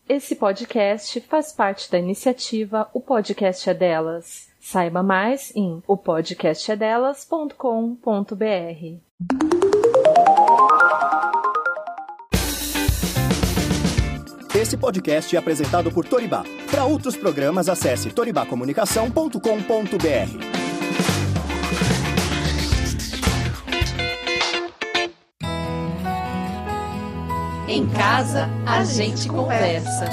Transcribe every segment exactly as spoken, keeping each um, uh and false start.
Esse podcast faz parte da iniciativa O Podcast é Delas. Saiba mais em o podcast é delas ponto com ponto b r. Esse podcast é apresentado por Toribá. Para outros programas, acesse toribá comunicação ponto com ponto b r. Em casa, a gente conversa.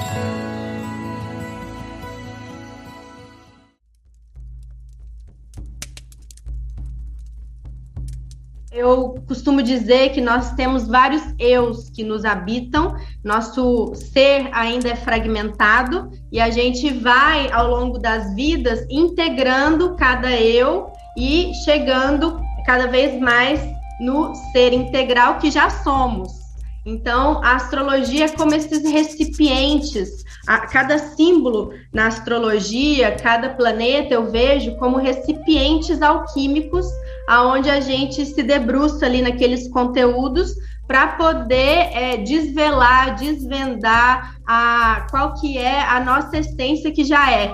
Eu costumo dizer que nós temos vários eus que nos habitam, nosso ser ainda é fragmentado e a gente vai, ao longo das vidas, integrando cada eu e chegando cada vez mais no ser integral que já somos. Então, a astrologia é como esses recipientes, a, cada símbolo na astrologia, cada planeta eu vejo como recipientes alquímicos, aonde a gente se debruça ali naqueles conteúdos para poder é, desvelar, desvendar a, qual que é a nossa essência que já é.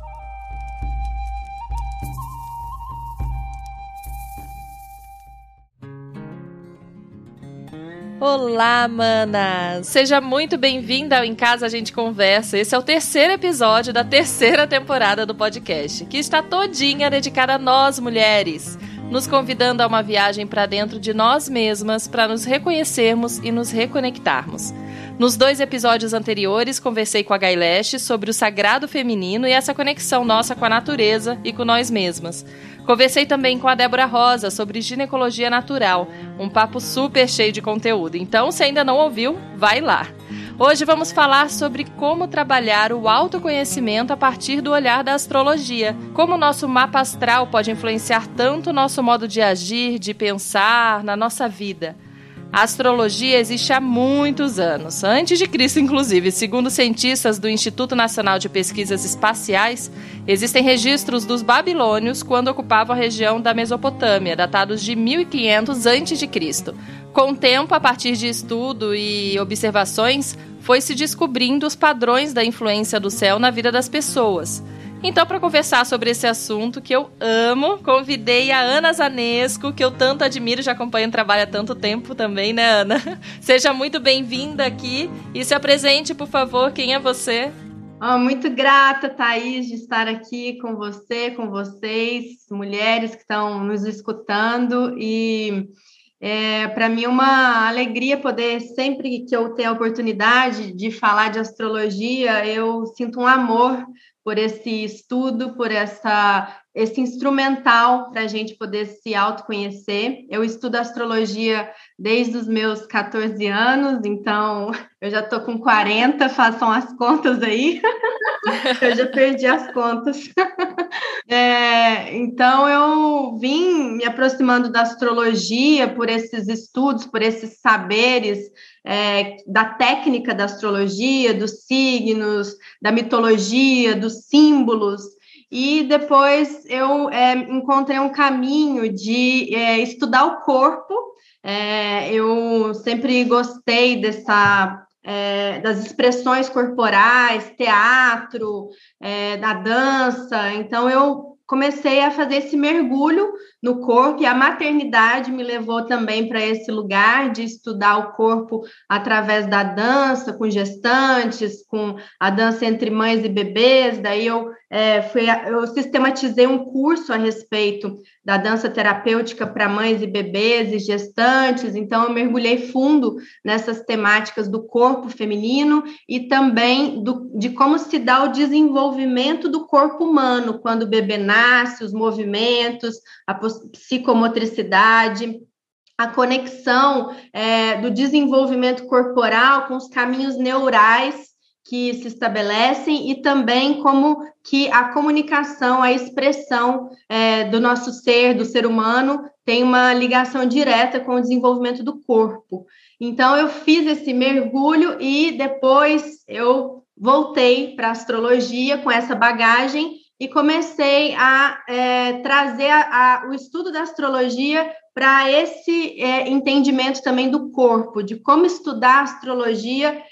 Olá, mana! Seja muito bem-vinda ao Em Casa a Gente Conversa. Esse é o terceiro episódio da terceira temporada do podcast, que está todinha dedicada a nós, mulheres, nos convidando a uma viagem para dentro de nós mesmas, para nos reconhecermos e nos reconectarmos. Nos dois episódios anteriores, conversei com a Gaileste sobre o sagrado feminino e essa conexão nossa com a natureza e com nós mesmas. Conversei também com a Débora Rosa sobre ginecologia natural, um papo super cheio de conteúdo. Então, se ainda não ouviu, vai lá. Hoje vamos falar sobre como trabalhar o autoconhecimento a partir do olhar da astrologia. Como o nosso mapa astral pode influenciar tanto o nosso modo de agir, de pensar, na nossa vida. A astrologia existe há muitos anos, antes de Cristo inclusive. Segundo cientistas do Instituto Nacional de Pesquisas Espaciais, existem registros dos babilônios quando ocupavam a região da Mesopotâmia, datados de mil e quinhentos antes de Cristo. Com o tempo, a partir de estudo e observações, foi se descobrindo os padrões da influência do céu na vida das pessoas. Então, para conversar sobre esse assunto que eu amo, convidei a Ana Zanesco, que eu tanto admiro, já acompanho o trabalho há tanto tempo também, né, Ana? Seja muito bem-vinda aqui e se apresente, por favor, quem é você? Oh, muito grata, Thaís, de estar aqui com você, com vocês, mulheres que estão nos escutando e... É, para mim é uma alegria poder, sempre que eu tenho a oportunidade de falar de astrologia, eu sinto um amor por esse estudo, por essa, esse instrumental para a gente poder se autoconhecer. Eu estudo astrologia desde os meus catorze anos, então eu já estou com quarenta, façam as contas aí. Eu já perdi as contas. É, então, eu vim me aproximando da astrologia por esses estudos, por esses saberes é, da técnica da astrologia, dos signos, da mitologia, dos símbolos. E depois eu é, encontrei um caminho de é, estudar o corpo. É, eu sempre gostei dessa... É, das expressões corporais, teatro, é, da dança. Então, eu comecei a fazer esse mergulho no corpo e a maternidade me levou também para esse lugar de estudar o corpo através da dança, com gestantes, com a dança entre mães e bebês. Daí eu, é, fui, eu sistematizei um curso a respeito da dança terapêutica para mães e bebês e gestantes. Então, eu mergulhei fundo nessas temáticas do corpo feminino e também do, de como se dá o desenvolvimento do corpo humano quando o bebê nasce, os movimentos, a psicomotricidade, a conexão é, do desenvolvimento corporal com os caminhos neurais que se estabelecem e também como que a comunicação, a expressão é, do nosso ser, do ser humano, tem uma ligação direta com o desenvolvimento do corpo. Então, eu fiz esse mergulho e depois eu voltei para a astrologia com essa bagagem e comecei a é, trazer a, a, o estudo da astrologia para esse é, entendimento também do corpo, de como estudar a astrologia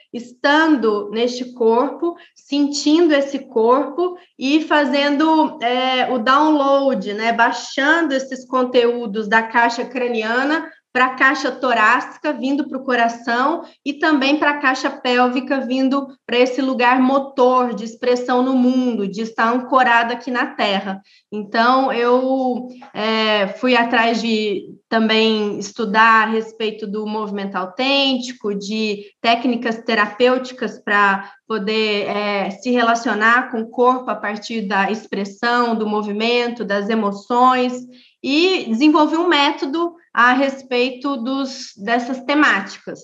estando neste corpo, sentindo esse corpo e fazendo é, o download, né, baixando esses conteúdos da caixa craniana para a caixa torácica, vindo para o coração, e também para a caixa pélvica, vindo para esse lugar motor de expressão no mundo, de estar ancorado aqui na Terra. Então, eu é, fui atrás de também estudar a respeito do movimento autêntico, de técnicas terapêuticas para poder é, se relacionar com o corpo a partir da expressão, do movimento, das emoções, e desenvolvi um método a respeito dos, dessas temáticas.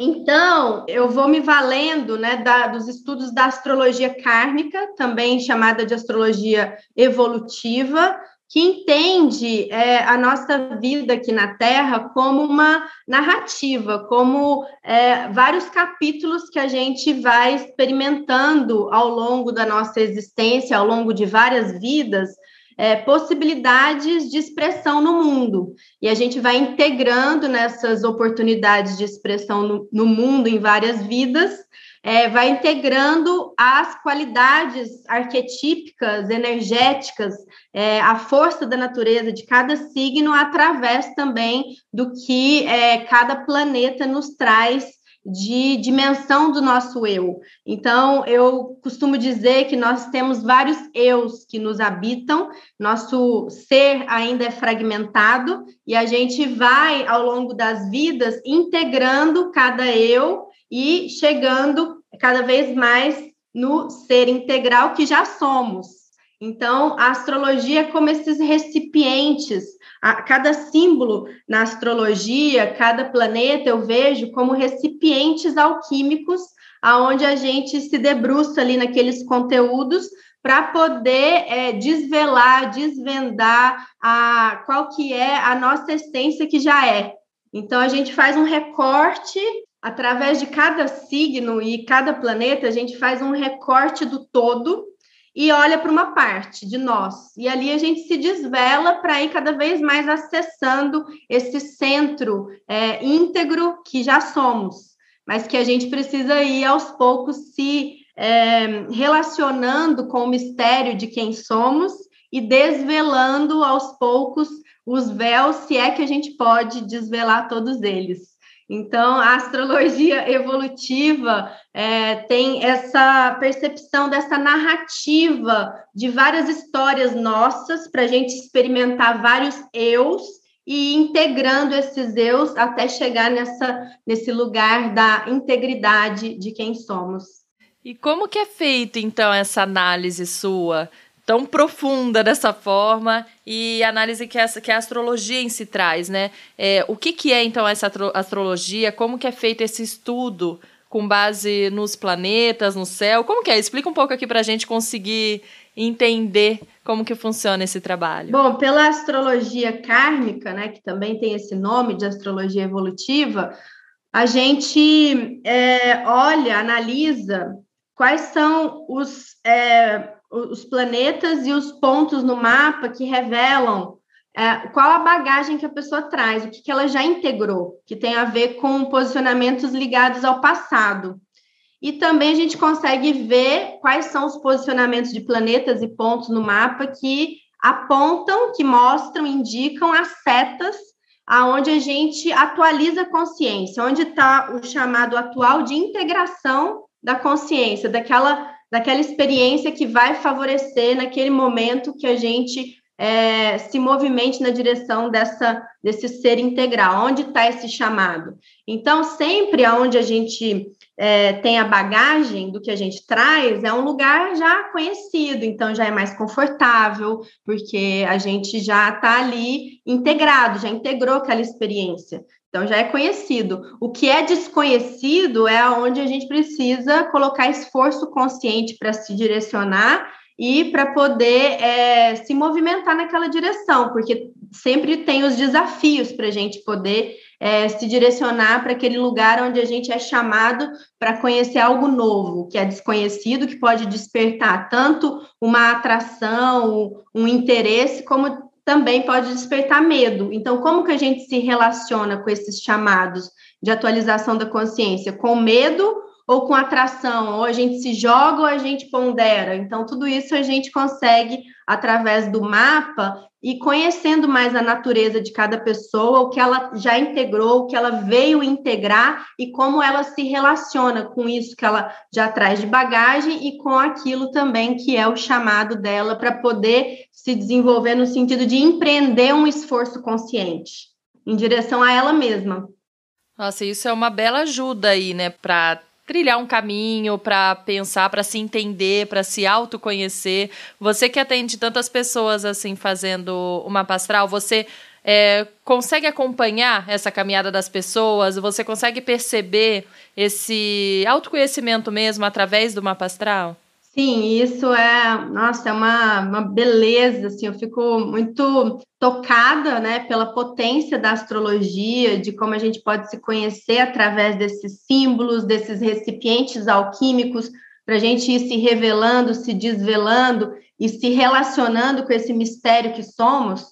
Então, eu vou me valendo, né, da, dos estudos da astrologia kármica, também chamada de astrologia evolutiva, que entende é, a nossa vida aqui na Terra como uma narrativa, como é, vários capítulos que a gente vai experimentando ao longo da nossa existência, ao longo de várias vidas, É, possibilidades de expressão no mundo, e a gente vai integrando nessas oportunidades de expressão no, no mundo, em várias vidas, é, vai integrando as qualidades arquetípicas, energéticas, é, a força da natureza de cada signo, através também do que é, cada planeta nos traz de dimensão do nosso eu. Então, eu costumo dizer que nós temos vários eus que nos habitam, nosso ser ainda é fragmentado, e a gente vai, ao longo das vidas, integrando cada eu e chegando cada vez mais no ser integral que já somos. Então, a astrologia é como esses recipientes. A, cada símbolo na astrologia, cada planeta, eu vejo como recipientes alquímicos, aonde a gente se debruça ali naqueles conteúdos para poder é, desvelar, desvendar a, qual que é a nossa essência que já é. Então, a gente faz um recorte, através de cada signo e cada planeta, a gente faz um recorte do todo, e olha para uma parte de nós. E ali a gente se desvela para ir cada vez mais acessando esse centro é, íntegro que já somos, mas que a gente precisa ir aos poucos se é, relacionando com o mistério de quem somos e desvelando aos poucos os véus, se é que a gente pode desvelar todos eles. Então, a astrologia evolutiva é, tem essa percepção dessa narrativa de várias histórias nossas para a gente experimentar vários eus e integrando esses eus até chegar nessa, nesse lugar da integridade de quem somos. E como que é feita, então, essa análise sua tão profunda dessa forma, e análise que, essa, que a astrologia em si traz, né? É, o que, que é, então, essa astrologia? Como que é feito esse estudo com base nos planetas, no céu? Como que é? Explica um pouco aqui para a gente conseguir entender como que funciona esse trabalho. Bom, pela astrologia kármica, né, que também tem esse nome de astrologia evolutiva, a gente é, olha, analisa quais são os... É, os planetas e os pontos no mapa que revelam é, qual a bagagem que a pessoa traz, o que, que ela já integrou, que tem a ver com posicionamentos ligados ao passado. E também a gente consegue ver quais são os posicionamentos de planetas e pontos no mapa que apontam, que mostram, indicam as setas aonde a gente atualiza a consciência, onde está o chamado atual de integração da consciência, daquela daquela experiência que vai favorecer naquele momento que a gente é, se movimente na direção dessa, desse ser integral, onde está esse chamado. Então, sempre onde a gente é, tem a bagagem do que a gente traz, é um lugar já conhecido, então já é mais confortável, porque a gente já está ali integrado, já integrou aquela experiência. Então, já é conhecido. O que é desconhecido é onde a gente precisa colocar esforço consciente para se direcionar e para poder é, se movimentar naquela direção, porque sempre tem os desafios para a gente poder é, se direcionar para aquele lugar onde a gente é chamado para conhecer algo novo, que é desconhecido, que pode despertar tanto uma atração, um interesse, como também pode despertar medo. Então, como que a gente se relaciona com esses chamados de atualização da consciência? Com medo ou com atração, ou a gente se joga ou a gente pondera. Então, tudo isso a gente consegue através do mapa e conhecendo mais a natureza de cada pessoa, o que ela já integrou, o que ela veio integrar e como ela se relaciona com isso que ela já traz de bagagem e com aquilo também que é o chamado dela para poder se desenvolver no sentido de empreender um esforço consciente em direção a ela mesma. Nossa, isso é uma bela ajuda aí, né, para trilhar um caminho, para pensar, para se entender, para se autoconhecer. Você que atende tantas pessoas assim fazendo o mapa astral, você é, consegue acompanhar essa caminhada das pessoas? Você consegue perceber esse autoconhecimento mesmo através do mapa astral? Sim, isso é, nossa, é uma, uma beleza, assim, eu fico muito tocada, né, pela potência da astrologia, de como a gente pode se conhecer através desses símbolos, desses recipientes alquímicos, para a gente ir se revelando, se desvelando e se relacionando com esse mistério que somos.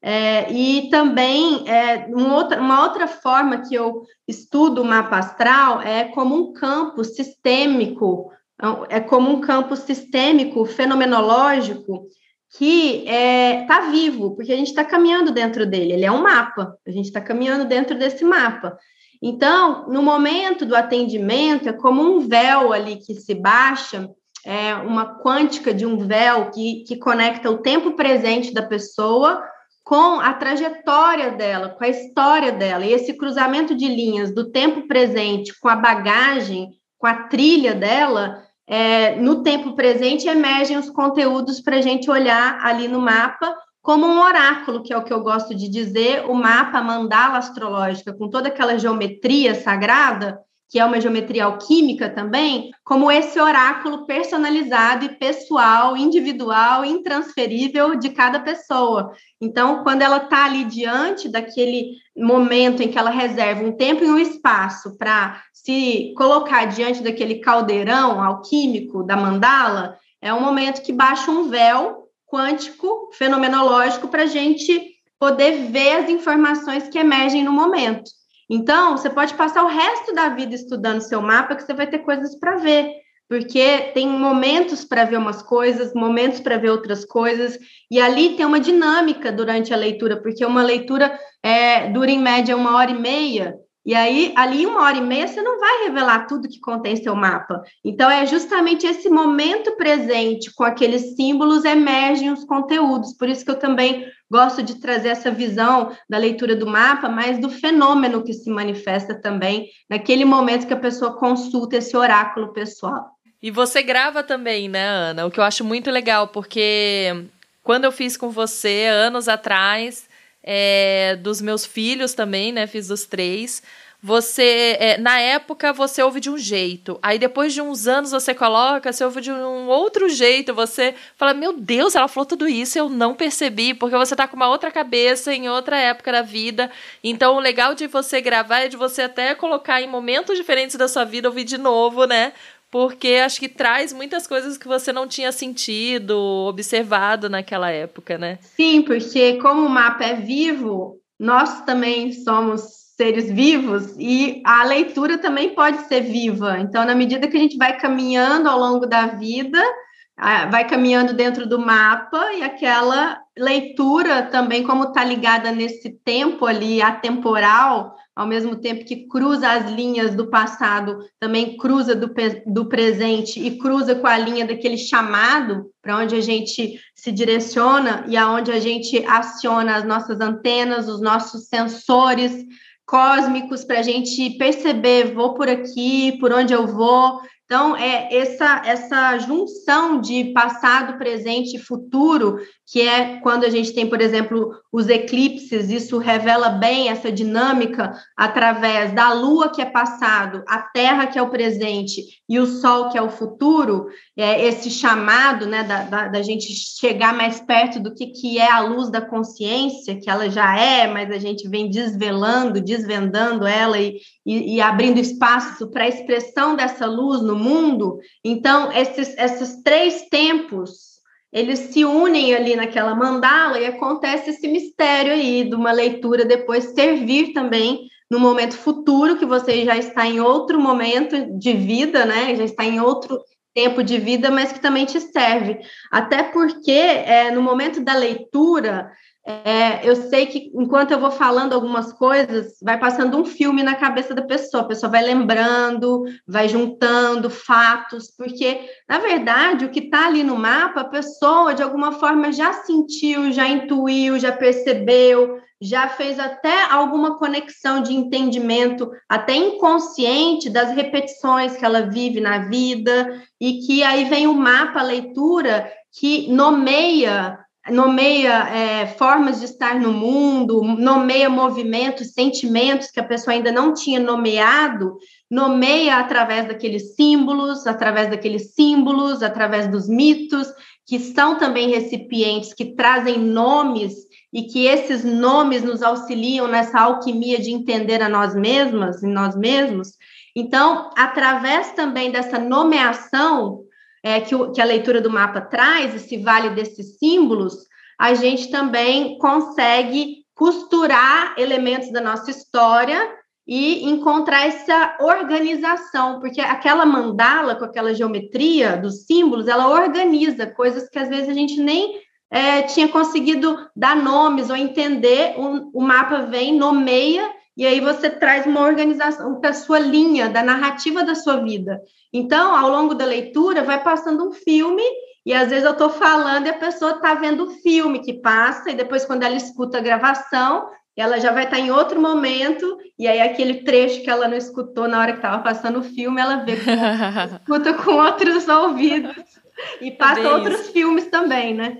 É, e também, é, um outra, uma outra forma que eu estudo o mapa astral é como um campo sistêmico, é como um campo sistêmico, fenomenológico, que está é, vivo, porque a gente está caminhando dentro dele, ele é um mapa, a gente está caminhando dentro desse mapa. Então, no momento do atendimento, é como um véu ali que se baixa, é uma quântica de um véu que, que conecta o tempo presente da pessoa com a trajetória dela, com a história dela, e esse cruzamento de linhas do tempo presente com a bagagem, com a trilha dela, É, no tempo presente emergem os conteúdos para a gente olhar ali no mapa como um oráculo, que é o que eu gosto de dizer, o mapa, a mandala astrológica, com toda aquela geometria sagrada, que é uma geometria alquímica também, como esse oráculo personalizado e pessoal, individual, intransferível de cada pessoa. Então, quando ela está ali diante daquele momento em que ela reserva um tempo e um espaço para se colocar diante daquele caldeirão alquímico da mandala, é um momento que baixa um véu quântico, fenomenológico, para a gente poder ver as informações que emergem no momento. Então, você pode passar o resto da vida estudando seu mapa, que você vai ter coisas para ver, porque tem momentos para ver umas coisas, momentos para ver outras coisas, e ali tem uma dinâmica durante a leitura, porque uma leitura é, dura em média uma hora e meia, e aí, ali, uma hora e meia, você não vai revelar tudo que contém seu mapa. Então, é justamente esse momento presente, com aqueles símbolos, emergem os conteúdos. Por isso que eu também gosto de trazer essa visão da leitura do mapa, mas do fenômeno que se manifesta também, naquele momento que a pessoa consulta esse oráculo pessoal. E você grava também, né, Ana? O que eu acho muito legal, porque quando eu fiz com você, anos atrás... É, dos meus filhos também, né? Fiz dos três. Você, é, na época, você ouve de um jeito. Aí, depois de uns anos, você coloca, você ouve de um outro jeito. Você fala, meu Deus, ela falou tudo isso, eu não percebi, porque você tá com uma outra cabeça, em outra época da vida. Então, o legal de você gravar é de você até colocar em momentos diferentes da sua vida, ouvir de novo, né? Porque acho que traz muitas coisas que você não tinha sentido, observado naquela época, né? Sim, porque como o mapa é vivo, nós também somos seres vivos e a leitura também pode ser viva. Então, na medida que a gente vai caminhando ao longo da vida, vai caminhando dentro do mapa e aquela leitura também, como está ligada nesse tempo ali, atemporal, ao mesmo tempo que cruza as linhas do passado, também cruza do, do presente e cruza com a linha daquele chamado, para onde a gente se direciona e aonde a gente aciona as nossas antenas, os nossos sensores cósmicos, para a gente perceber, vou por aqui, por onde eu vou. Então, é essa, essa junção de passado, presente e futuro, que é quando a gente tem, por exemplo, os eclipses, isso revela bem essa dinâmica através da Lua, que é passado, a Terra, que é o presente, e o Sol, que é o futuro, é esse chamado, né, da, da, da gente chegar mais perto do que, que é a luz da consciência, que ela já é, mas a gente vem desvelando, desvendando ela e, e, e abrindo espaço para a expressão dessa luz no mundo. Então, esses, esses três tempos, eles se unem ali naquela mandala e acontece esse mistério aí de uma leitura depois servir também no momento futuro, que você já está em outro momento de vida, né? Já está em outro tempo de vida, mas que também te serve. Até porque, é, no momento da leitura, é, eu sei que enquanto eu vou falando algumas coisas, vai passando um filme na cabeça da pessoa, a pessoa vai lembrando, vai juntando fatos, porque, na verdade, o que está ali no mapa, a pessoa, de alguma forma, já sentiu, já intuiu, já percebeu, já fez até alguma conexão de entendimento, até inconsciente, das repetições que ela vive na vida, e que aí vem o mapa, a leitura, que nomeia nomeia é, formas de estar no mundo, nomeia movimentos, sentimentos que a pessoa ainda não tinha nomeado, nomeia através daqueles símbolos, através daqueles símbolos, através dos mitos, que são também recipientes que trazem nomes e que esses nomes nos auxiliam nessa alquimia de entender a nós mesmas, em nós mesmos. Então, através também dessa nomeação, É, que, o, que a leitura do mapa traz, esse vale desses símbolos, a gente também consegue costurar elementos da nossa história e encontrar essa organização, porque aquela mandala com aquela geometria dos símbolos, ela organiza coisas que às vezes a gente nem é, tinha conseguido dar nomes ou entender. O, o mapa vem, nomeia, e aí você traz uma organização para a sua linha, da narrativa da sua vida. Então, ao longo da leitura, vai passando um filme, e às vezes eu estou falando e a pessoa está vendo o filme que passa, e depois, quando ela escuta a gravação, ela já vai estar em outro momento, e aí aquele trecho que ela não escutou na hora que estava passando o filme, ela vê, escuta com outros ouvidos, e passa é outros isso. filmes também, né?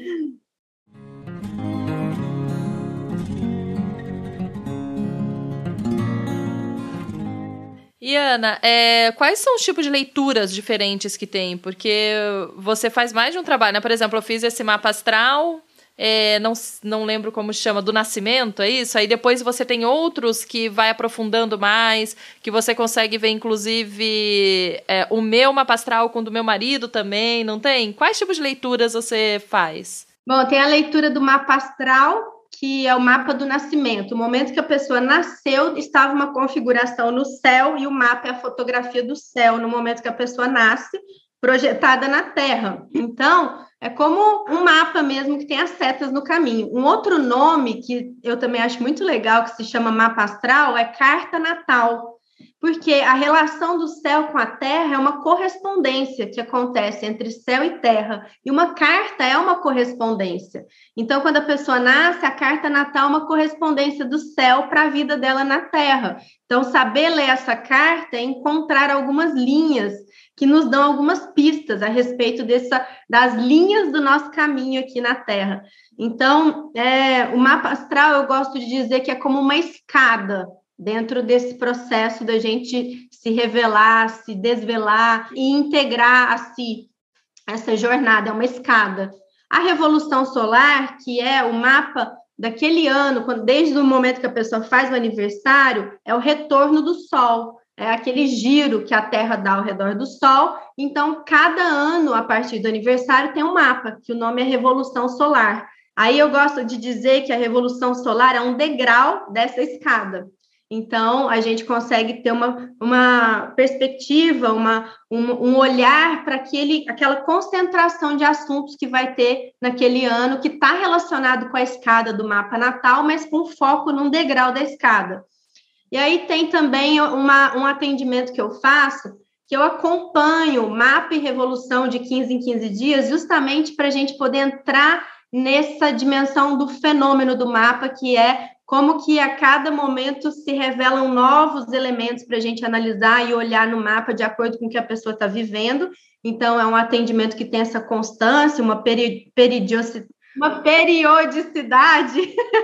E, Ana, é, quais são os tipos de leituras diferentes que tem? Porque você faz mais de um trabalho, né? Por exemplo, eu fiz esse mapa astral, é, não, não lembro como chama, do nascimento, é isso? Aí depois você tem outros que vai aprofundando mais, que você consegue ver, inclusive, é, o meu mapa astral com o do meu marido também, não tem? Quais tipos de leituras você faz? Bom, tem a leitura do mapa astral, que é o mapa do nascimento. O momento que a pessoa nasceu, estava uma configuração no céu, e o mapa é a fotografia do céu no momento que a pessoa nasce, projetada na Terra. Então, é como um mapa mesmo que tem as setas no caminho. Um outro nome que eu também acho muito legal, que se chama mapa astral, é carta natal, porque a relação do céu com a terra é uma correspondência que acontece entre céu e terra, e uma carta é uma correspondência. Então, quando a pessoa nasce, a carta natal é uma correspondência do céu para a vida dela na terra. Então, saber ler essa carta é encontrar algumas linhas que nos dão algumas pistas a respeito dessa, das linhas do nosso caminho aqui na Terra. Então, é, o mapa astral, eu gosto de dizer que é como uma escada dentro desse processo da gente se revelar, se desvelar e integrar a si essa jornada, é uma escada. A Revolução Solar, que é o mapa daquele ano, quando, desde o momento que a pessoa faz o aniversário, é o retorno do Sol, é aquele giro que a Terra dá ao redor do Sol. Então, cada ano, a partir do aniversário, tem um mapa, que o nome é Revolução Solar. Aí eu gosto de dizer que a Revolução Solar é um degrau dessa escada. Então, a gente consegue ter uma, uma perspectiva, uma, um, um olhar para aquela concentração de assuntos que vai ter naquele ano, que está relacionado com a escada do mapa natal, mas com foco num degrau da escada. E aí tem também uma, um atendimento que eu faço, que eu acompanho mapa e revolução de quinze em quinze dias, justamente para a gente poder entrar nessa dimensão do fenômeno do mapa, que é como que a cada momento se revelam novos elementos para a gente analisar e olhar no mapa de acordo com o que a pessoa está vivendo. Então, é um atendimento que tem essa constância, uma peri- periodicidade, uma periodicidade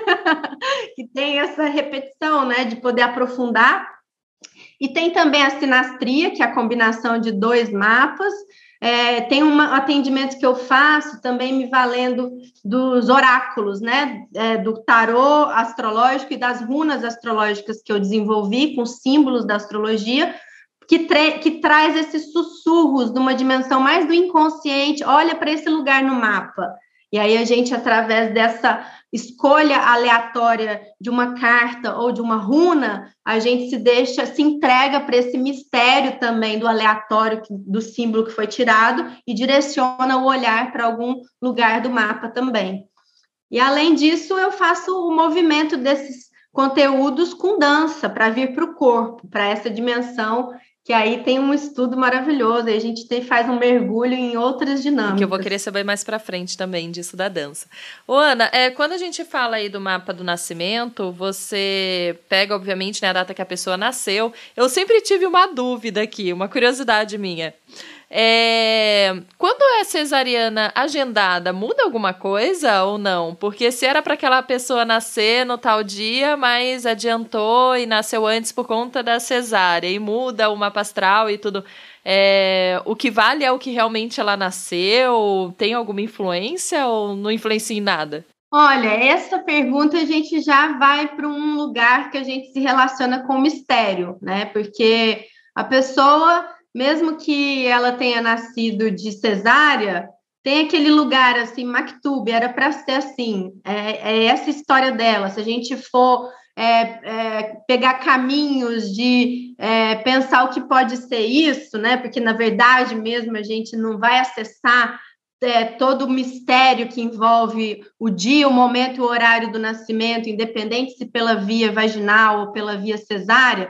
que tem essa repetição, né, de poder aprofundar. E tem também a sinastria, que é a combinação de dois mapas. É, tem um atendimento que eu faço também me valendo dos oráculos, né, é, do tarô astrológico e das runas astrológicas que eu desenvolvi com símbolos da astrologia, que, tra- que traz esses sussurros de uma dimensão mais do inconsciente. Olha para esse lugar no mapa. E aí a gente, através dessa escolha aleatória de uma carta ou de uma runa, a gente se deixa, se entrega para esse mistério também do aleatório, do símbolo que foi tirado, e direciona o olhar para algum lugar do mapa também. E, além disso, eu faço o movimento desses conteúdos com dança, para vir para o corpo, para essa dimensão, que aí tem um estudo maravilhoso, aí a gente tem, faz um mergulho em outras dinâmicas. Que eu vou querer saber mais para frente também disso da dança. Ô, Ana, é, quando a gente fala aí do mapa do nascimento, você pega, obviamente, né, a data que a pessoa nasceu. Eu sempre tive uma dúvida aqui, uma curiosidade minha. É, quando é cesariana agendada, muda alguma coisa ou não? Porque se era para aquela pessoa nascer no tal dia, mas adiantou e nasceu antes por conta da cesárea e muda o mapa astral e tudo, é, o que vale é o que realmente ela nasceu? Tem alguma influência ou não influencia em nada? Olha, essa pergunta a gente já vai para um lugar que a gente se relaciona com o mistério, né? Porque a pessoa, mesmo que ela tenha nascido de cesárea, tem aquele lugar assim, Maktub, era para ser assim, é, é essa história dela. Se a gente for é, é, pegar caminhos de é, pensar o que pode ser isso, né? Porque, na verdade, mesmo a gente não vai acessar é, todo o mistério que envolve o dia, o momento e o horário do nascimento, independente se pela via vaginal ou pela via cesárea.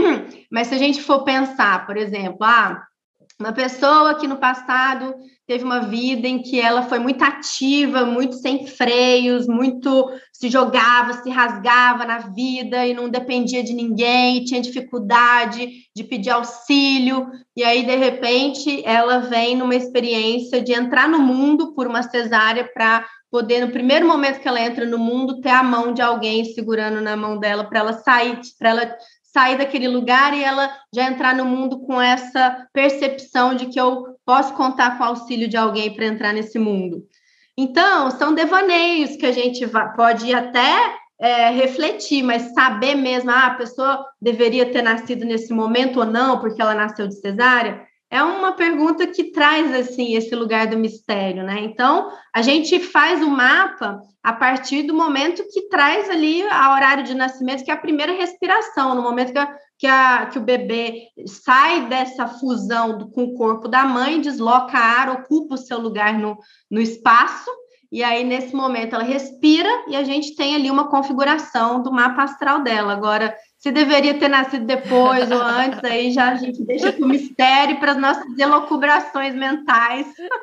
Mas se a gente for pensar, por exemplo, ah, uma pessoa que no passado teve uma vida em que ela foi muito ativa, muito sem freios, muito se jogava, se rasgava na vida e não dependia de ninguém, tinha dificuldade de pedir auxílio, e aí, de repente, ela vem numa experiência de entrar no mundo por uma cesárea para poder, no primeiro momento que ela entra no mundo, ter a mão de alguém segurando na mão dela para ela sair, para ela sair daquele lugar e ela já entrar no mundo com essa percepção de que eu posso contar com o auxílio de alguém para entrar nesse mundo. Então, são devaneios que a gente vai, pode até é, refletir, mas saber mesmo, ah, a pessoa deveria ter nascido nesse momento ou não, porque ela nasceu de cesárea, é uma pergunta que traz, assim, esse lugar do mistério, né? Então, a gente faz o mapa a partir do momento que traz ali a horário de nascimento, que é a primeira respiração, no momento que, a, que, a, que o bebê sai dessa fusão do, com o corpo da mãe, desloca ar, ocupa o seu lugar no, no espaço, e aí, nesse momento, ela respira e a gente tem ali uma configuração do mapa astral dela. Agora, se deveria ter nascido depois ou antes, aí já a gente deixa com mistério para as nossas elucubrações mentais.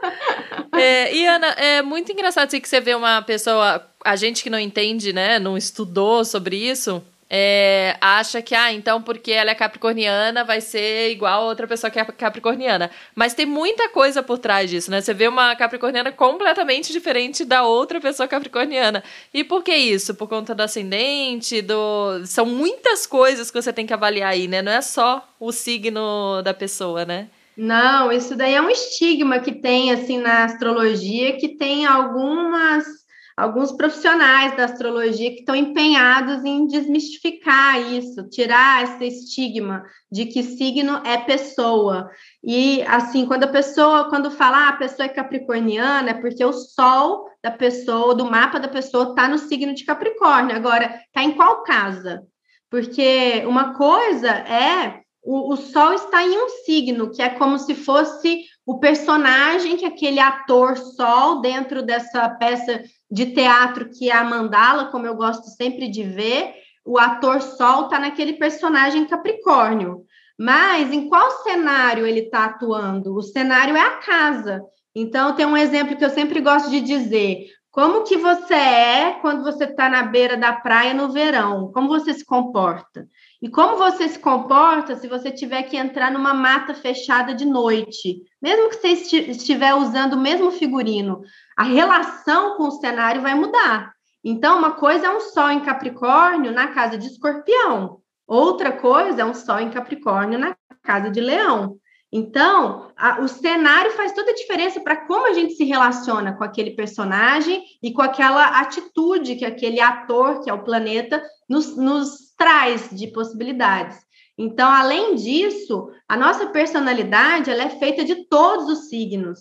É, e, Ana, é muito engraçado assim, que você vê uma pessoa, a gente que não entende, né, não estudou sobre isso, é, acha que, ah, então porque ela é capricorniana vai ser igual a outra pessoa que é capricorniana. Mas tem muita coisa por trás disso, né? Você vê uma capricorniana completamente diferente da outra pessoa capricorniana. E por que isso? Por conta do ascendente, do... são muitas coisas que você tem que avaliar aí, né? Não é só o signo da pessoa, né? Não, isso daí é um estigma que tem, assim, na astrologia, que tem algumas... alguns profissionais da astrologia que estão empenhados em desmistificar isso, tirar esse estigma de que signo é pessoa. E, assim, quando a pessoa, quando fala, ah, a pessoa é capricorniana, é porque o sol da pessoa, do mapa da pessoa, está no signo de Capricórnio. Agora, está em qual casa? Porque uma coisa é... O, o sol está em um signo, que é como se fosse o personagem que aquele ator sol, dentro dessa peça de teatro que é a mandala, como eu gosto sempre de ver, o ator sol está naquele personagem Capricórnio. Mas em qual cenário ele está atuando? O cenário é a casa. Então, tem um exemplo que eu sempre gosto de dizer. Como que você é quando você está na beira da praia no verão? Como você se comporta? E como você se comporta se você tiver que entrar numa mata fechada de noite? Mesmo que você estiver usando o mesmo figurino, a relação com o cenário vai mudar. Então, uma coisa é um sol em Capricórnio na casa de Escorpião. Outra coisa é um sol em Capricórnio na casa de Leão. Então, a, o cenário faz toda a diferença para como a gente se relaciona com aquele personagem e com aquela atitude que aquele ator, que é o planeta, nos, nos traz de possibilidades. Então, além disso, a nossa personalidade ela é feita de todos os signos.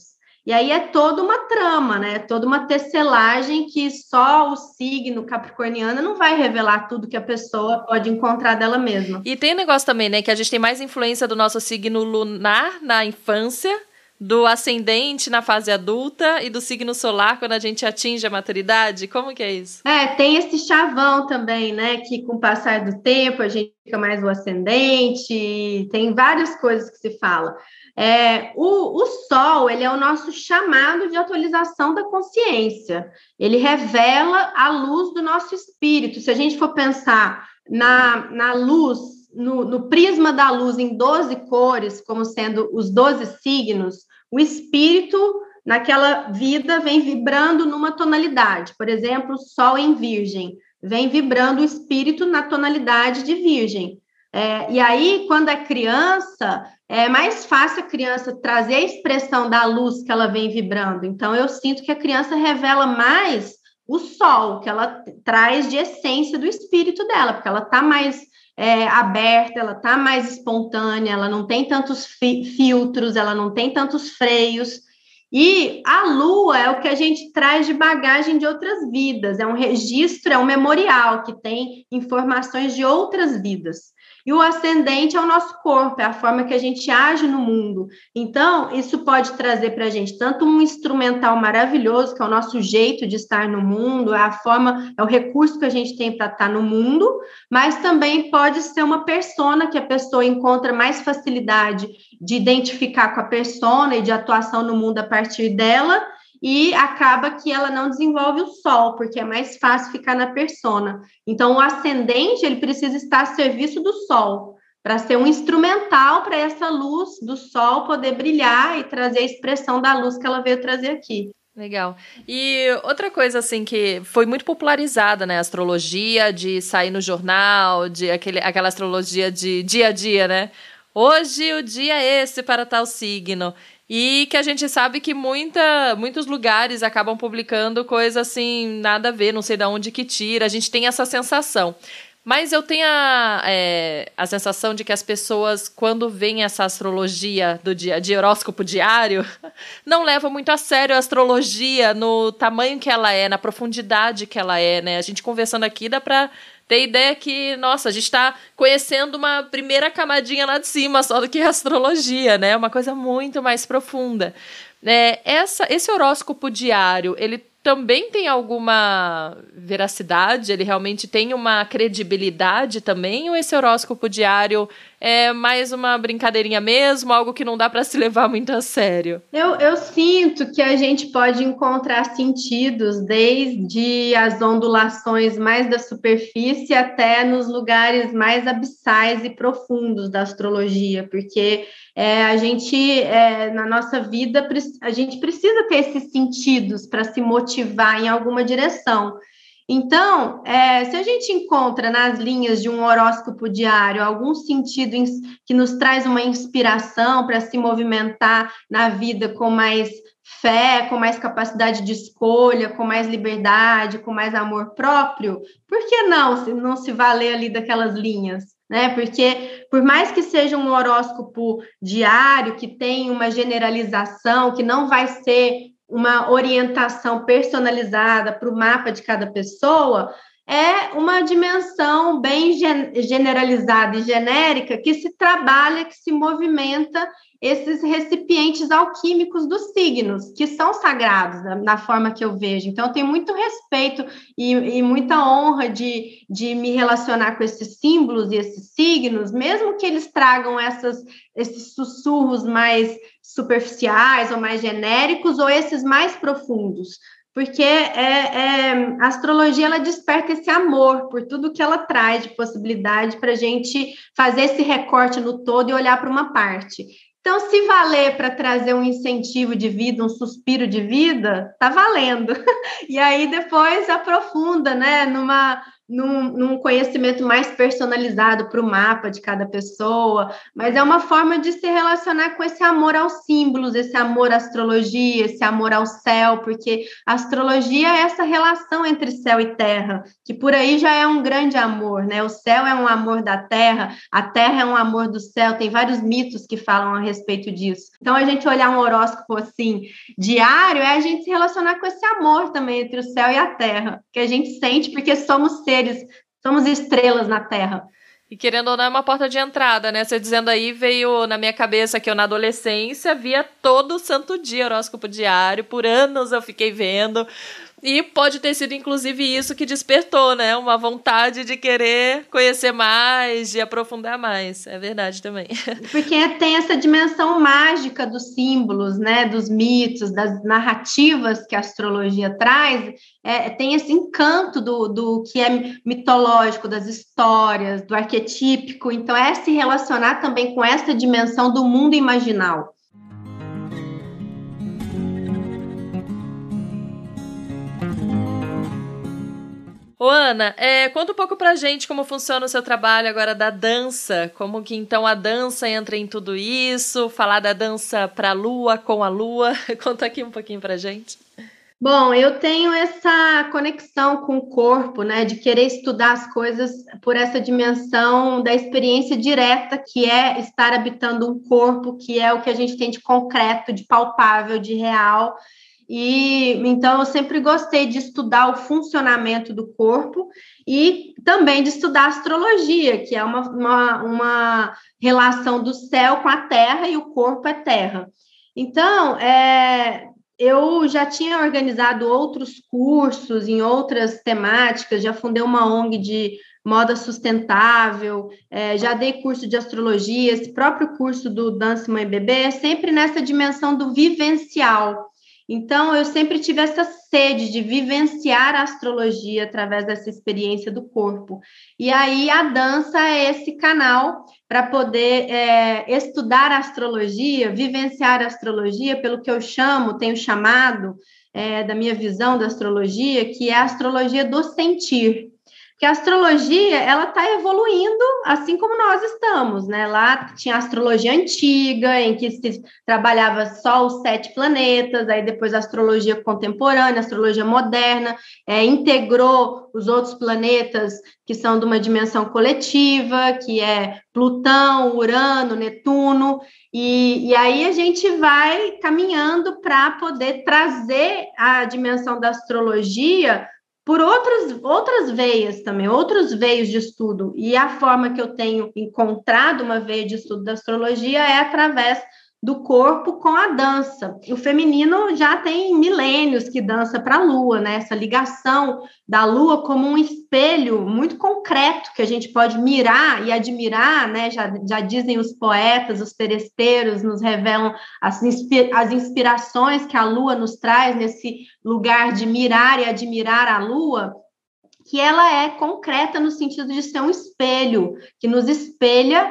E aí é toda uma trama, né? Toda uma tecelagem que só o signo capricorniano não vai revelar tudo que a pessoa pode encontrar dela mesma. E tem um negócio também, né? Que a gente tem mais influência do nosso signo lunar na infância, do ascendente na fase adulta e do signo solar quando a gente atinge a maturidade. Como que é isso? É, tem esse chavão também, né? Que com o passar do tempo a gente fica mais o ascendente, tem várias coisas que se fala. É, o, o Sol, ele é o nosso chamado de atualização da consciência. Ele revela a luz do nosso espírito. Se a gente for pensar na, na luz, no, no prisma da luz em doze cores, como sendo os doze signos, o espírito naquela vida vem vibrando numa tonalidade. Por exemplo, o Sol em Virgem, vem vibrando o espírito na tonalidade de Virgem. É, e aí, quando é criança, é mais fácil a criança trazer a expressão da luz que ela vem vibrando. Então, eu sinto que a criança revela mais o sol, que ela traz de essência do espírito dela, porque ela está mais é, aberta, ela está mais espontânea, ela não tem tantos fi- filtros, ela não tem tantos freios. E a lua é o que a gente traz de bagagem de outras vidas, é um registro, é um memorial que tem informações de outras vidas. E o ascendente é o nosso corpo, é a forma que a gente age no mundo. Então, isso pode trazer para a gente tanto um instrumental maravilhoso, que é o nosso jeito de estar no mundo, é a forma, é o recurso que a gente tem para estar no mundo, mas também pode ser uma persona que a pessoa encontra mais facilidade de identificar com a persona e de atuação no mundo a partir dela, e acaba que ela não desenvolve o sol, porque é mais fácil ficar na persona. Então, o ascendente, ele precisa estar a serviço do sol, para ser um instrumental para essa luz do sol poder brilhar e trazer a expressão da luz que ela veio trazer aqui. Legal. E outra coisa, assim, que foi muito popularizada, né? A astrologia, de sair no jornal, de aquele, aquela astrologia de dia a dia, né? Hoje o dia é esse para tal signo. E que a gente sabe que muita, muitos lugares acabam publicando coisa assim, nada a ver, não sei de onde que tira, a gente tem essa sensação. Mas eu tenho a, é, a sensação de que as pessoas, quando veem essa astrologia do dia a dia, horóscopo diário, não levam muito a sério a astrologia no tamanho que ela é, na profundidade que ela é, né? A gente conversando aqui dá pra ter ideia que, nossa, a gente está conhecendo uma primeira camadinha lá de cima só do que a astrologia, né? Uma coisa muito mais profunda. É, essa, esse horóscopo diário, ele também tem alguma veracidade? Ele realmente tem uma credibilidade também? Ou esse horóscopo diário é mais uma brincadeirinha mesmo, algo que não dá para se levar muito a sério? Eu, eu sinto que a gente pode encontrar sentidos desde as ondulações mais da superfície até nos lugares mais abissais e profundos da astrologia, porque é, a gente, é, na nossa vida, a gente precisa ter esses sentidos para se motivar em alguma direção. Então, é, se a gente encontra nas linhas de um horóscopo diário algum sentido in, que nos traz uma inspiração para se movimentar na vida com mais fé, com mais capacidade de escolha, com mais liberdade, com mais amor próprio, por que não, não se valer ali daquelas linhas? Né? Porque, por mais que seja um horóscopo diário, que tem uma generalização, que não vai ser uma orientação personalizada para o mapa de cada pessoa, é uma dimensão bem generalizada e genérica que se trabalha, que se movimenta esses recipientes alquímicos dos signos, que são sagrados, na, na forma que eu vejo. Então, eu tenho muito respeito e, e muita honra de, de me relacionar com esses símbolos e esses signos, mesmo que eles tragam essas, esses sussurros mais superficiais ou mais genéricos, ou esses mais profundos. Porque é, é, a astrologia, ela desperta esse amor por tudo que ela traz de possibilidade para a gente fazer esse recorte no todo e olhar para uma parte. Então, se valer para trazer um incentivo de vida, um suspiro de vida, tá valendo. E aí depois aprofunda, né, numa num, num conhecimento mais personalizado para o mapa de cada pessoa, mas é uma forma de se relacionar com esse amor aos símbolos, esse amor à astrologia, esse amor ao céu, porque a astrologia é essa relação entre céu e terra, que por aí já é um grande amor, né? O céu é um amor da terra, a terra é um amor do céu, tem vários mitos que falam a respeito disso. Então, a gente olhar um horóscopo assim, diário, é a gente se relacionar com esse amor também entre o céu e a terra, que a gente sente porque somos seres, somos estrelas na terra. E querendo ou não, é uma porta de entrada, né? Você dizendo aí, veio na minha cabeça que eu, na adolescência, via todo santo dia horóscopo diário. Por anos eu fiquei vendo. E pode ter sido, inclusive, isso que despertou, né? Uma vontade de querer conhecer mais, de aprofundar mais. É verdade também. Porque tem essa dimensão mágica dos símbolos, né? Dos mitos, das narrativas que a astrologia traz. É, tem esse encanto do, do que é mitológico, das histórias, do arquetípico. Então, é se relacionar também com essa dimensão do mundo imaginal. Ô, Ana, é, conta um pouco pra gente como funciona o seu trabalho agora da dança, como que então a dança entra em tudo isso, falar da dança pra lua, com a lua, conta aqui um pouquinho pra gente. Bom, eu tenho essa conexão com o corpo, né, de querer estudar as coisas por essa dimensão da experiência direta, que é estar habitando um corpo, que é o que a gente tem de concreto, de palpável, de real. E então eu sempre gostei de estudar o funcionamento do corpo e também de estudar astrologia, que é uma, uma, uma relação do céu com a terra e o corpo é terra. Então, é, eu já tinha organizado outros cursos em outras temáticas, já fundei uma O N G de moda sustentável, é, já dei curso de astrologia, esse próprio curso do Dança Mãe Bebê, é sempre nessa dimensão do vivencial. Então, eu sempre tive essa sede de vivenciar a astrologia através dessa experiência do corpo. E aí, a dança é esse canal para poder é, estudar a astrologia, vivenciar a astrologia, pelo que eu chamo, tenho chamado, é, da minha visão da astrologia, que é a astrologia do sentir. Porque a astrologia, ela está evoluindo assim como nós estamos, né? Lá tinha a astrologia antiga, em que se trabalhava só os sete planetas, aí depois a astrologia contemporânea, a astrologia moderna, é, integrou os outros planetas que são de uma dimensão coletiva, que é Plutão, Urano, Netuno, e, e aí a gente vai caminhando para poder trazer a dimensão da astrologia por outras, outras veias também, outros veios de estudo. E a forma que eu tenho encontrado uma veia de estudo da astrologia é através do corpo com a dança. O feminino já tem milênios que dança para a lua, né? Essa ligação da lua como um espelho muito concreto que a gente pode mirar e admirar, né? Já, já dizem os poetas, os seresteiros, nos revelam as, as inspirações que a lua nos traz nesse lugar de mirar e admirar a lua, que ela é concreta no sentido de ser um espelho, que nos espelha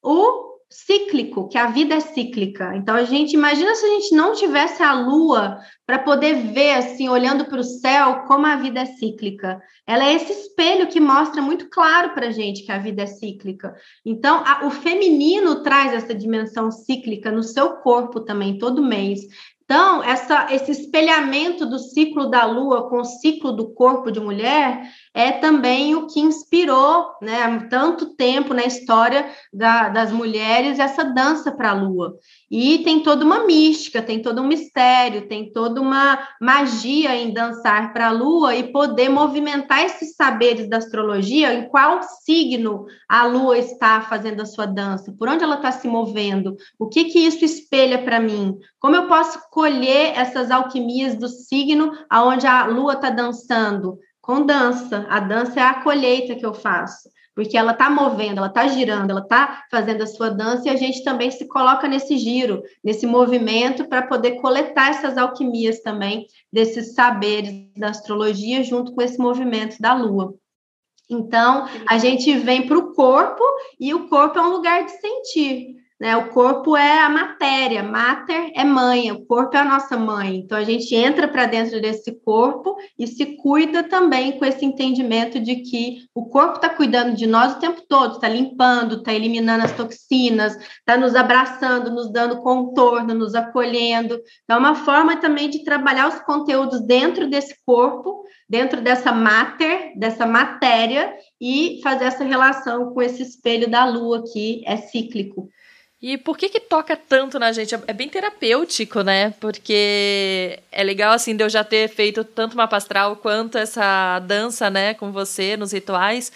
o cíclico, que a vida é cíclica. Então, a gente imagina se a gente não tivesse a lua para poder ver, assim, olhando para o céu, como a vida é cíclica. Ela é esse espelho que mostra muito claro para a gente que a vida é cíclica. Então, a, o feminino traz essa dimensão cíclica no seu corpo também, todo mês. Então, essa, esse espelhamento do ciclo da lua com o ciclo do corpo de mulher é também o que inspirou, né, há tanto tempo na história da, das mulheres essa dança para a lua. E tem toda uma mística, tem todo um mistério, tem toda uma magia em dançar para a lua e poder movimentar esses saberes da astrologia, em qual signo a lua está fazendo a sua dança, por onde ela está se movendo, o que, que isso espelha para mim, como eu posso colher essas alquimias do signo aonde a lua está dançando. Com dança, a dança é a colheita que eu faço, porque ela está movendo, ela está girando, ela está fazendo a sua dança e a gente também se coloca nesse giro, nesse movimento para poder coletar essas alquimias também, desses saberes da astrologia junto com esse movimento da lua. Então, a gente vem para o corpo e o corpo é um lugar de sentir, né? O corpo é a matéria, mater é mãe, o corpo é a nossa mãe. Então, a gente entra para dentro desse corpo e se cuida também com esse entendimento de que o corpo está cuidando de nós o tempo todo, está limpando, está eliminando as toxinas, está nos abraçando, nos dando contorno, nos acolhendo. Então, é uma forma também de trabalhar os conteúdos dentro desse corpo, dentro dessa mater, dessa matéria, e fazer essa relação com esse espelho da lua que é cíclico. E por que que toca tanto na gente? É bem terapêutico, né? Porque é legal, assim, de eu já ter feito tanto mapa astral quanto essa dança, né, com você nos rituais,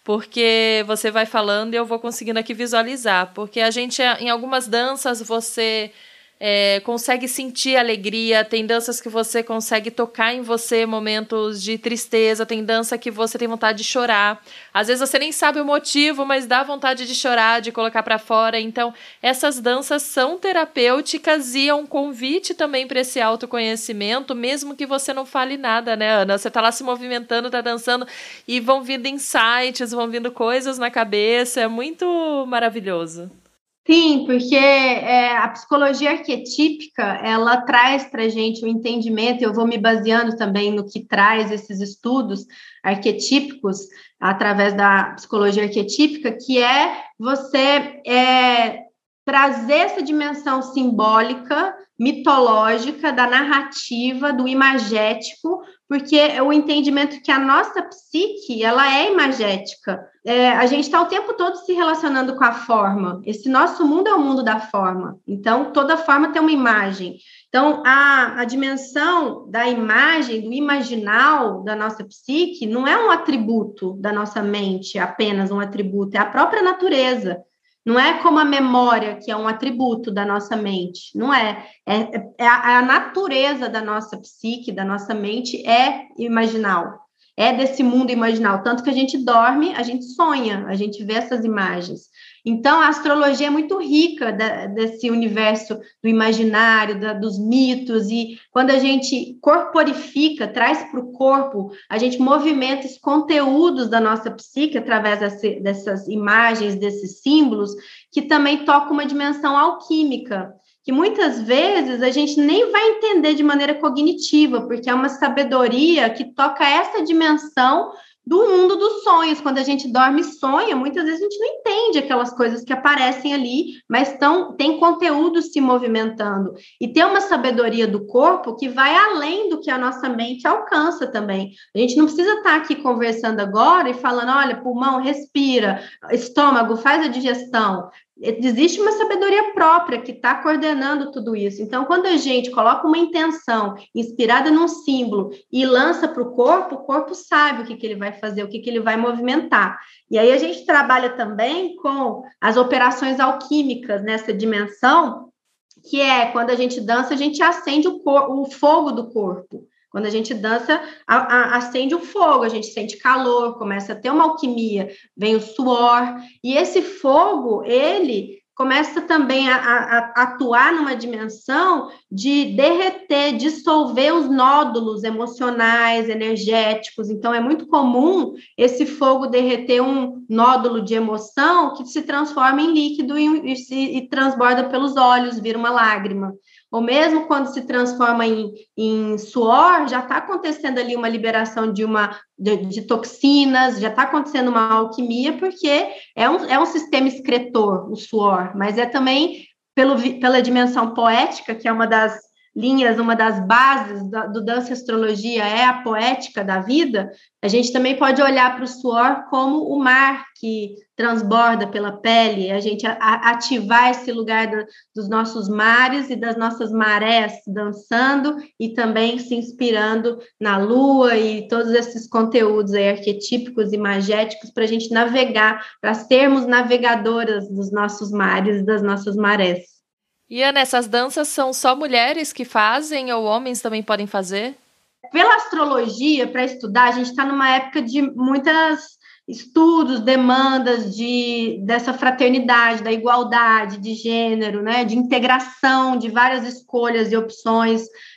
porque você vai falando e eu vou conseguindo aqui visualizar. Porque a gente, em algumas danças, você... É, consegue sentir alegria, tem danças que você consegue tocar em você momentos de tristeza, tem dança que você tem vontade de chorar, às vezes você nem sabe o motivo, mas dá vontade de chorar, de colocar para fora. Então essas danças são terapêuticas e é um convite também para esse autoconhecimento, mesmo que você não fale nada, né, Ana? Você tá lá se movimentando, tá dançando e vão vindo insights, vão vindo coisas na cabeça, é muito maravilhoso. Sim, porque é, a psicologia arquetípica, ela traz para a gente o entendimento, eu vou me baseando também no que traz esses estudos arquetípicos, através da psicologia arquetípica, que é você é, trazer essa dimensão simbólica, mitológica, da narrativa, do imagético, porque é o entendimento que a nossa psique, ela é imagética. É, a gente está o tempo todo se relacionando com a forma. Esse nosso mundo é o mundo da forma. Então, toda forma tem uma imagem. Então, a, a dimensão da imagem, do imaginal da nossa psique, não é um atributo da nossa mente, apenas um atributo, é a própria natureza. Não é como a memória, que é um atributo da nossa mente. Não é. É, é a, a natureza da nossa psique, da nossa mente, é imaginal. É desse mundo imaginal. Tanto que a gente dorme, a gente sonha, a gente vê essas imagens. Então, a astrologia é muito rica da, desse universo do imaginário, da, dos mitos, e quando a gente corporifica, traz para o corpo, a gente movimenta os conteúdos da nossa psique através desse, dessas imagens, desses símbolos, que também toca uma dimensão alquímica, que muitas vezes a gente nem vai entender de maneira cognitiva, porque é uma sabedoria que toca essa dimensão do mundo dos sonhos. Quando a gente dorme e sonha, muitas vezes a gente não entende aquelas coisas que aparecem ali, mas tão, tem conteúdo se movimentando. E tem uma sabedoria do corpo que vai além do que a nossa mente alcança também. A gente não precisa estar aqui conversando agora e falando, olha, pulmão, respira, estômago, faz a digestão. Existe uma sabedoria própria que está coordenando tudo isso. Então, quando a gente coloca uma intenção inspirada num símbolo e lança para o corpo, o corpo sabe o que, que ele vai fazer, o que, que ele vai movimentar. E aí a gente trabalha também com as operações alquímicas nessa dimensão, que é quando a gente dança, a gente acende o, cor- o fogo do corpo. Quando a gente dança, a, a, acende o fogo, a gente sente calor, começa a ter uma alquimia, vem o suor, e esse fogo, ele começa também a, a, a atuar numa dimensão de derreter, dissolver os nódulos emocionais, energéticos. Então, é muito comum esse fogo derreter um nódulo de emoção que se transforma em líquido e, e, e transborda pelos olhos, vira uma lágrima. Ou mesmo quando se transforma em, em suor, já está acontecendo ali uma liberação de, uma, de, de toxinas, já está acontecendo uma alquimia, porque é um, é um sistema excretor, o suor, mas é também pelo, pela dimensão poética, que é uma das linhas, uma das bases do, do Dança e Astrologia, é a poética da vida. A gente também pode olhar para o suor como o mar que transborda pela pele, a gente a, a ativar esse lugar do, dos nossos mares e das nossas marés dançando e também se inspirando na lua e todos esses conteúdos aí arquetípicos e magéticos para a gente navegar, para sermos navegadoras dos nossos mares e das nossas marés. E, Ana, essas danças são só mulheres que fazem ou homens também podem fazer? Pela astrologia, para estudar, a gente está numa época de muitos estudos, demandas de, dessa fraternidade, da igualdade de gênero, né, de integração de várias escolhas e opções.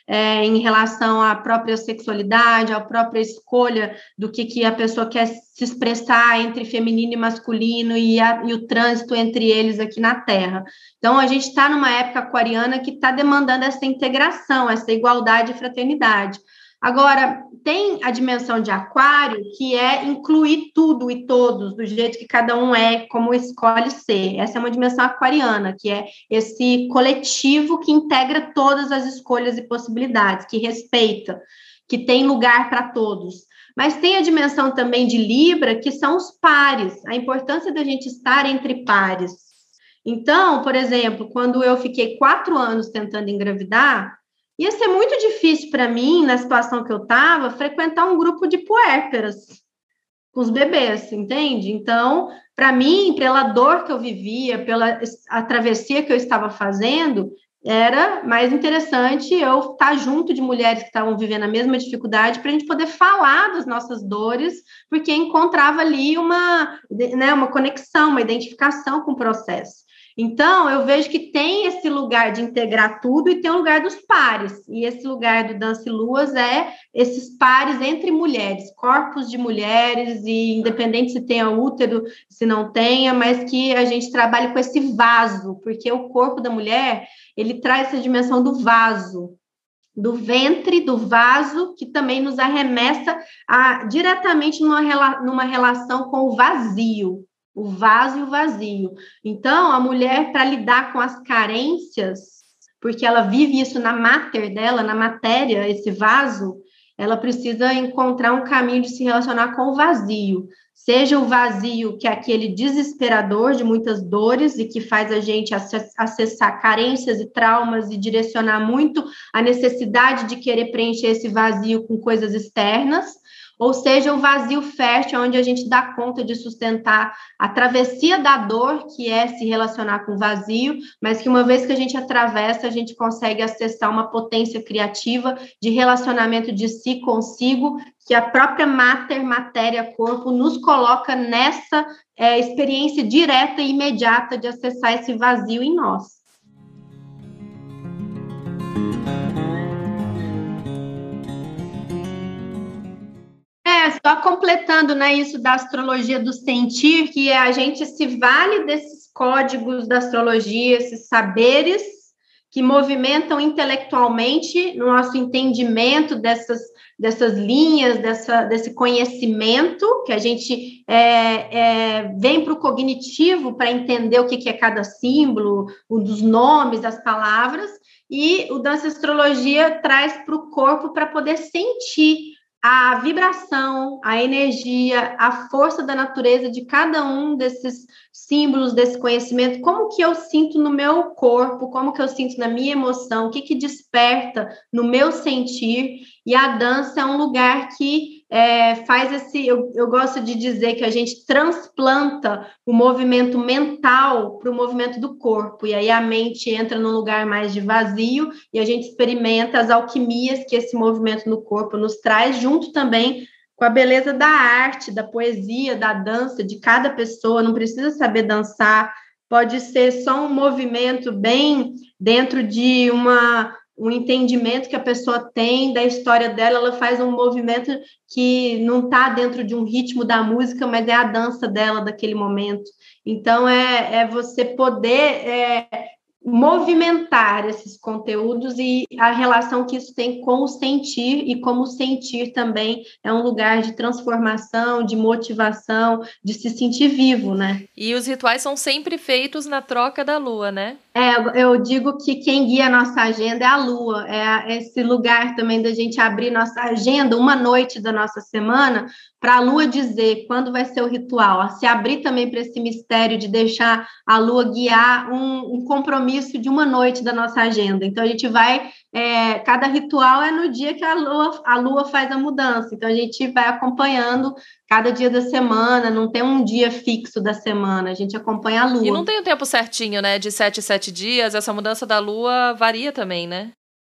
é, em relação à própria sexualidade, à própria escolha do que, que a pessoa quer se expressar entre feminino e masculino e, a, e o trânsito entre eles aqui na Terra. Então, a gente está numa época aquariana que está demandando essa integração, essa igualdade e fraternidade. Agora, tem a dimensão de aquário, que é incluir tudo e todos, do jeito que cada um é, como escolhe ser. Essa é uma dimensão aquariana, que é esse coletivo que integra todas as escolhas e possibilidades, que respeita, que tem lugar para todos. Mas tem a dimensão também de Libra, que são os pares, a importância da gente estar entre pares. Então, por exemplo, quando eu fiquei quatro anos tentando engravidar, ia ser muito difícil para mim, na situação que eu estava, frequentar um grupo de puérperas com os bebês, entende? Então, para mim, pela dor que eu vivia, pela a travessia que eu estava fazendo, era mais interessante eu estar junto de mulheres que estavam vivendo a mesma dificuldade para a gente poder falar das nossas dores, porque encontrava ali uma, né, uma conexão, uma identificação com o processo. Então, eu vejo que tem esse lugar de integrar tudo e tem o lugar dos pares. E esse lugar do Dança e Luas é esses pares entre mulheres, corpos de mulheres, e independente se tenha útero, se não tenha, mas que a gente trabalhe com esse vaso, porque o corpo da mulher, ele traz essa dimensão do vaso, do ventre, do vaso, que também nos arremessa a, diretamente numa, numa relação com o vazio. O vaso e o vazio. Então, a mulher, para lidar com as carências, porque ela vive isso na mater dela, na matéria, esse vaso, ela precisa encontrar um caminho de se relacionar com o vazio. Seja o vazio, que é aquele desesperador de muitas dores e que faz a gente acessar carências e traumas e direcionar muito a necessidade de querer preencher esse vazio com coisas externas, ou seja, o vazio fértil, onde a gente dá conta de sustentar a travessia da dor, que é se relacionar com o vazio, mas que uma vez que a gente atravessa, a gente consegue acessar uma potência criativa de relacionamento de si consigo, que a própria mater, matéria, corpo, nos coloca nessa é, experiência direta e imediata de acessar esse vazio em nós. É, só completando, né, isso da astrologia do sentir, que a gente se vale desses códigos da astrologia, esses saberes que movimentam intelectualmente no nosso entendimento dessas, dessas linhas, dessa, desse conhecimento, que a gente é, é, vem para o cognitivo para entender o que, que é cada símbolo, um dos nomes, as palavras, e o Dança Astrologia traz para o corpo para poder sentir a vibração, a energia, a força da natureza de cada um desses símbolos, desse conhecimento, como que eu sinto no meu corpo, como que eu sinto na minha emoção, o que que desperta no meu sentir, e a dança é um lugar que é, faz esse, eu, eu gosto de dizer que a gente transplanta o movimento mental para o movimento do corpo, e aí a mente entra num lugar mais de vazio, e a gente experimenta as alquimias que esse movimento no corpo nos traz, junto também com a beleza da arte, da poesia, da dança, de cada pessoa. Não precisa saber dançar, pode ser só um movimento bem dentro de uma, um entendimento que a pessoa tem da história dela, ela faz um movimento que não está dentro de um ritmo da música, mas é a dança dela daquele momento. Então, é, é você poder é, movimentar esses conteúdos e a relação que isso tem com o sentir, e como o sentir também é um lugar de transformação, de motivação, de se sentir vivo, né? E os rituais são sempre feitos na troca da lua, né? É, eu digo que quem guia a nossa agenda é a lua, é esse lugar também da gente abrir nossa agenda uma noite da nossa semana para a lua dizer quando vai ser o ritual, se abrir também para esse mistério de deixar a lua guiar um, um compromisso de uma noite da nossa agenda. Então a gente vai, é, cada ritual é no dia que a lua, a lua faz a mudança, então a gente vai acompanhando cada dia da semana, não tem um dia fixo da semana, a gente acompanha a lua. E não tem o tempo certinho, né, de sete, sete dias, essa mudança da lua varia também, né?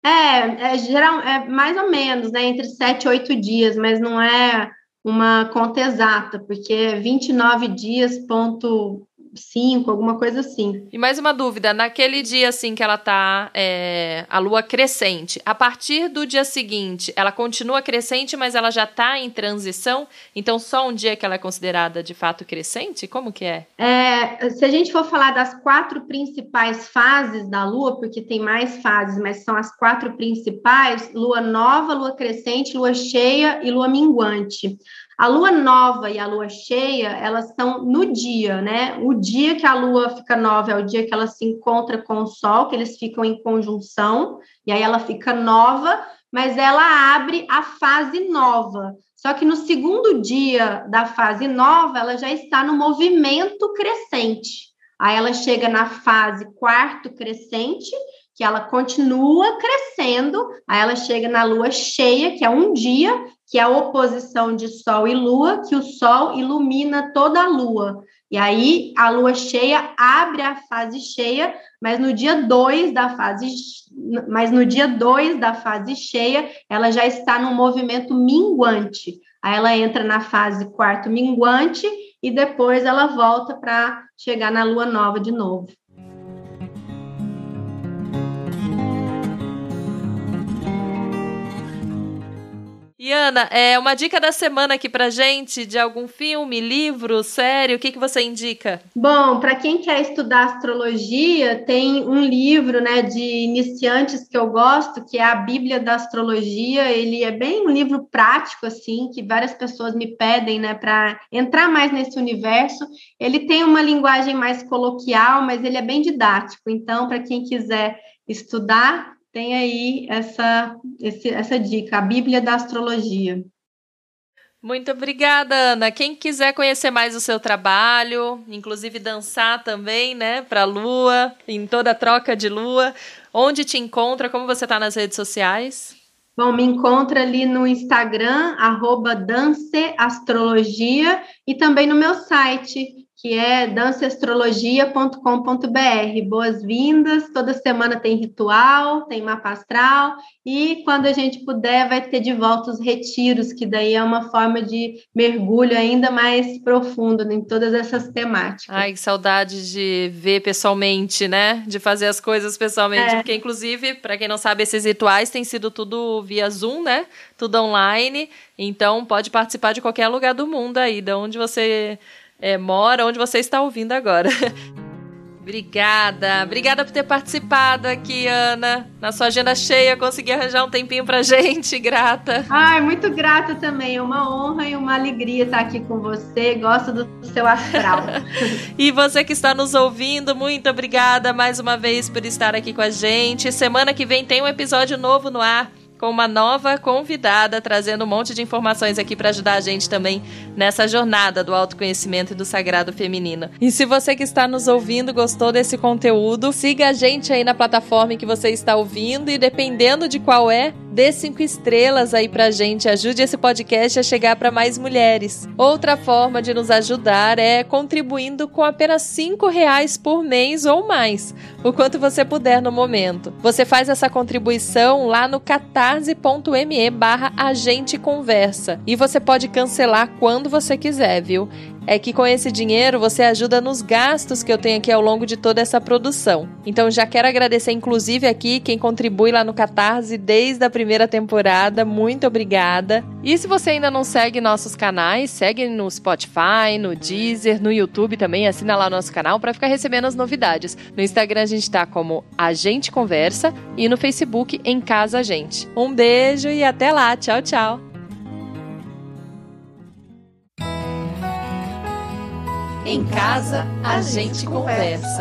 É, é, geral, é mais ou menos, né, entre sete e oito dias, mas não é uma conta exata, porque vinte e nove dias, ponto cinco, alguma coisa assim. E mais uma dúvida, naquele dia assim que ela tá, é, a lua crescente, a partir do dia seguinte, ela continua crescente, mas ela já tá em transição? Então só um dia que ela é considerada de fato crescente? Como que é? É, se a gente for falar das quatro principais fases da lua, porque tem mais fases, mas são as quatro principais, lua nova, lua crescente, lua cheia e lua minguante. A lua nova e a lua cheia, elas estão no dia, né? O dia que a lua fica nova é o dia que ela se encontra com o sol, que eles ficam em conjunção, e aí ela fica nova, mas ela abre a fase nova. Só que no segundo dia da fase nova, ela já está no movimento crescente. Aí ela chega na fase quarto crescente, que ela continua crescendo, aí ela chega na lua cheia, que é um dia, que é a oposição de Sol e Lua, que o Sol ilumina toda a Lua. E aí a lua cheia abre a fase cheia, mas no dia dois da fase, mas no dia dois da fase cheia, ela já está no movimento minguante. Aí ela entra na fase quarto minguante e depois ela volta para chegar na lua nova de novo. E Ana, é uma dica da semana aqui pra gente de algum filme, livro, série, o que, que você indica? Bom, para quem quer estudar astrologia, tem um livro, né, de iniciantes que eu gosto, que é a Bíblia da Astrologia. Ele é bem um livro prático, assim, que várias pessoas me pedem, né, para entrar mais nesse universo. Ele tem uma linguagem mais coloquial, mas ele é bem didático. Então, para quem quiser estudar, tem aí essa, esse, essa dica, a Bíblia da Astrologia. Muito obrigada, Ana. Quem quiser conhecer mais o seu trabalho, inclusive dançar também, né, para a Lua, em toda a troca de Lua, onde te encontra, como você está nas redes sociais? Bom, me encontra ali no Instagram, arroba danceastrologia, e também no meu site, que é danceastrologia ponto com ponto b r. Boas-vindas, toda semana tem ritual, tem mapa astral, e quando a gente puder vai ter de volta os retiros, que daí é uma forma de mergulho ainda mais profundo em todas essas temáticas. Ai, que saudade de ver pessoalmente, né? De fazer as coisas pessoalmente, é. Porque inclusive, para quem não sabe, esses rituais têm sido tudo via Zoom, né? Tudo online, então pode participar de qualquer lugar do mundo aí, de onde você... É, mora onde você está ouvindo agora. Obrigada, obrigada por ter participado aqui, Ana. Na sua agenda cheia, consegui arranjar um tempinho pra gente, grata. Ai, muito grata também, é uma honra e uma alegria estar aqui com você, gosto do seu astral. E você que está nos ouvindo, muito obrigada mais uma vez por estar aqui com a gente. Semana que vem tem um episódio novo no ar, com uma nova convidada, trazendo um monte de informações aqui para ajudar a gente também nessa jornada do autoconhecimento e do sagrado feminino. E se você que está nos ouvindo gostou desse conteúdo, siga a gente aí na plataforma em que você está ouvindo e dependendo de qual é, dê cinco estrelas aí pra gente, ajude esse podcast a chegar para mais mulheres. Outra forma de nos ajudar é contribuindo com apenas cinco reais por mês ou mais, o quanto você puder no momento. Você faz essa contribuição lá no catarse ponto me barra a gente conversa e você pode cancelar quando você quiser, viu? É que com esse dinheiro você ajuda nos gastos que eu tenho aqui ao longo de toda essa produção. Então já quero agradecer inclusive aqui quem contribui lá no Catarse desde a primeira temporada. Muito obrigada. E se você ainda não segue nossos canais, segue no Spotify, no Deezer, no YouTube também, assina lá o nosso canal para ficar recebendo as novidades. No Instagram a gente tá como A Gente Conversa e no Facebook Em Casa a Gente. Um beijo e até lá. Tchau, tchau. Em casa, a gente conversa.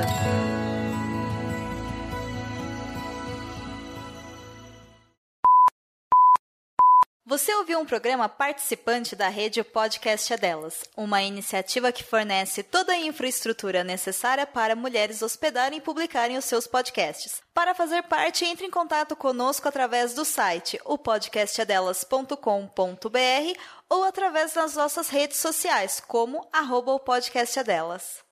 Você ouviu um programa participante da rede Podcast é Delas, uma iniciativa que fornece toda a infraestrutura necessária para mulheres hospedarem e publicarem os seus podcasts. Para fazer parte, entre em contato conosco através do site o podcast é delas ponto com ponto b r ou através das nossas redes sociais, como arroba o podcast é delas.